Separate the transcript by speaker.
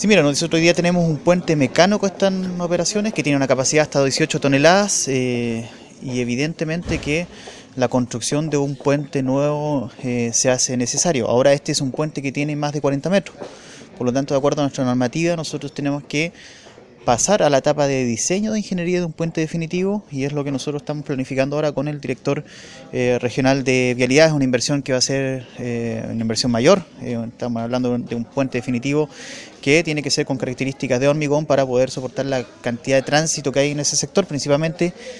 Speaker 1: Sí, mira, nosotros hoy día tenemos un puente mecano que está en operaciones que tiene una capacidad hasta 18 toneladas y evidentemente que la construcción de un puente nuevo se hace necesario. Ahora este es un puente que tiene más de 40 metros, por lo tanto, de acuerdo a nuestra normativa, nosotros tenemos que pasar a la etapa de diseño de ingeniería de un puente definitivo y es lo que nosotros estamos planificando ahora con el director regional de vialidad. Es una inversión que va a ser una inversión mayor, estamos hablando de un puente definitivo que tiene que ser con características de hormigón para poder soportar la cantidad de tránsito que hay en ese sector, principalmente